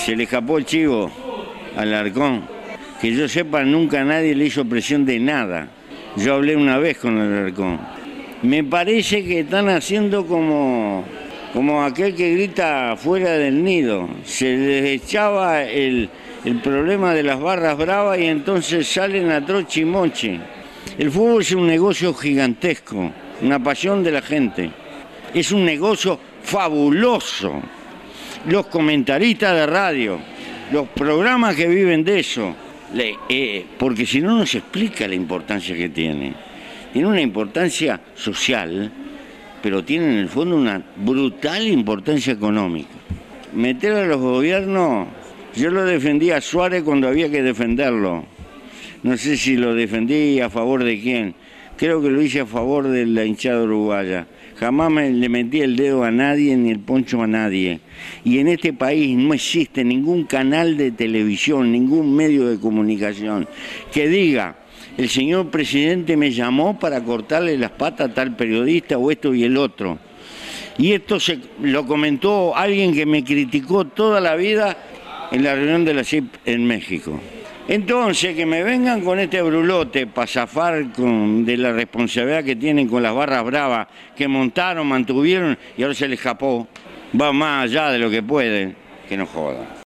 Se le escapó el chivo al Alarcón. Que yo sepa, nunca nadie le hizo presión de nada. Yo hablé una vez con el Alarcón. Me parece que están haciendo como aquel que grita fuera del nido. Se les echaba el problema de las barras bravas y entonces salen a troche y moche. El fútbol es un negocio gigantesco, una pasión de la gente. Es un negocio fabuloso. Los comentaristas de radio, los programas que viven de eso, porque si no, no se explica la importancia que tiene. Tiene una importancia social, pero tiene en el fondo una brutal importancia económica. Meter a los gobiernos, yo lo defendí a Suárez cuando había que defenderlo. No sé si lo defendí a favor de quién. Creo que lo hice a favor de la hinchada uruguaya. Jamás le metí el dedo a nadie ni el poncho a nadie. Y en este país no existe ningún canal de televisión, ningún medio de comunicación que diga: el señor presidente me llamó para cortarle las patas a tal periodista o esto y el otro. Y esto lo comentó alguien que me criticó toda la vida en la reunión de la CIP en México. Entonces, que me vengan con este brulote para zafar de la responsabilidad que tienen con las barras bravas que montaron, mantuvieron y ahora se les escapó, va más allá de lo que pueden, que no jodan.